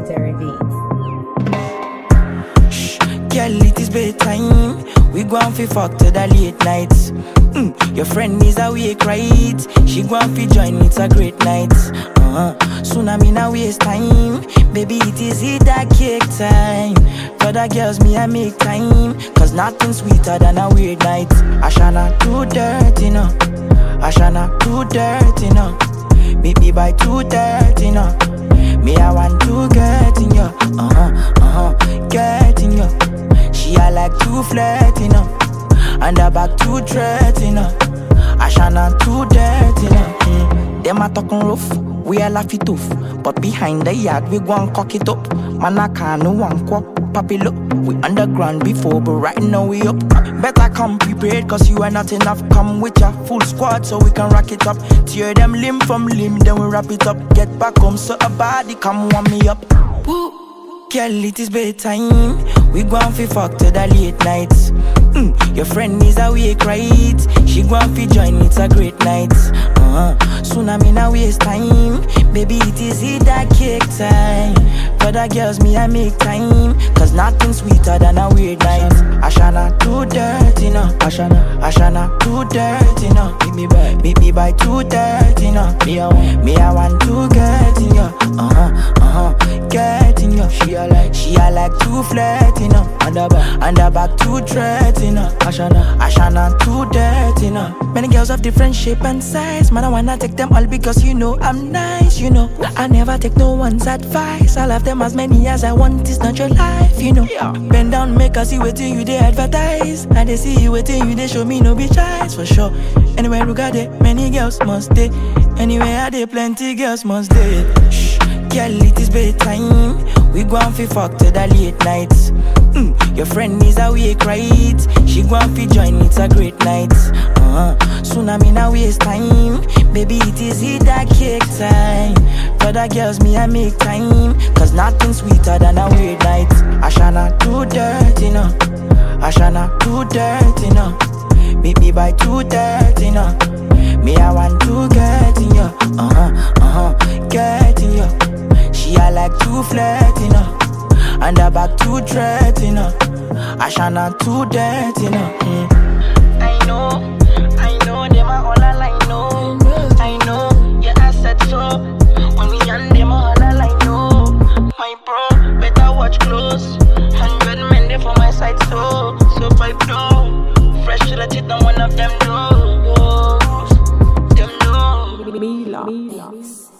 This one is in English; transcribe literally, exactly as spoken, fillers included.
Legendary Beats. Shh, girl, it is bedtime. We go on fi fuck to the late nights. Mm, your friend is awake, right? She go on fi join, it's a great night. Uh-huh. Soon I'm in a waste time. Baby, it is it that cake time. For the girls, me I make time. Cause nothing sweeter than a weird night. Ashana too dirty, no. Ashana too dirty, no. Meet me by two thirty, no. Me I want to get in ya. Uh-huh, uh-huh, get in ya. She I like to flirt, you know. And her back too dirty, you know. Ashana too dirty, you know. Mm. Them a talking rough, we a laugh it off. But behind the yard we go and cock it up. Man I can't no one quack, papi look. We underground before, but right now we up. Better come prepared, cause you are not enough. Come with your full squad so we can rock it up. Tear them limb from limb, then we wrap it up. Get back home so a body come warm me up. Woo. Girl, it is bedtime. We go on fi fuck to the late nights. Mm, your friend is awake, right? She go on fi join, it's a great night. Uh-huh. Soon I'm in a waste time. Baby, it is it that cake time. For the girls, me I make time. Cause nothing sweeter than a weird night. Ashana too dirty, no. Ashana, Ashana too dirty, no. Meet me by, meet me by two thirty, no. Me I want, me I want to get in ya. Uh-huh, uh-huh, get in ya. She a like, she a like to flirt, you know. And her back, and her back too dirty, no. Ashana, Ashana too dirty, no. Many girls of different shape and size. Man, I wanna take them all because you know I'm nice, you know. I never take no one's advice. I'll have them as many as I want. It's not your life, you know. Yeah. Bend down, make us see what you they advertise. And they see you waiting, you they show me no be choice for sure. Anywhere we got it, many girls must stay. Anywhere I dey, plenty girls must stay. Shh, girl, it is bedtime. We go on fi fuck to the late nights. Mm, your friend is awake, right? She go on fi join, it's a great night. Uh-huh. Soon I'm in a waste time. Baby, it is it that cake time. For the girls, me I make time. Cause nothing sweeter than a weird night. Ashana too dirty, no. Ashana too dirty, no. Meet me by two thirty, no. Me I want to get in ya. Uh-huh, uh-huh, get in ya. She I like to flirt, you know. And her back too dirty, you know. Ashana too dirty, you know. Mm. I know, I know, them are all I know. I know, yeah, I said so. When we and them all I know. My bro, better watch close. Hundred men there for my side, so so five down. Fresh to the tip, and one of them knows. Them know. Mila.